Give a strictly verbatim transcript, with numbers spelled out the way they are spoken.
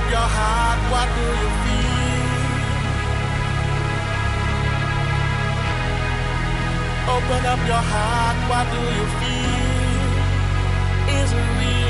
your heart, what do you feel? Open up your heart, what do you feel? Is it real?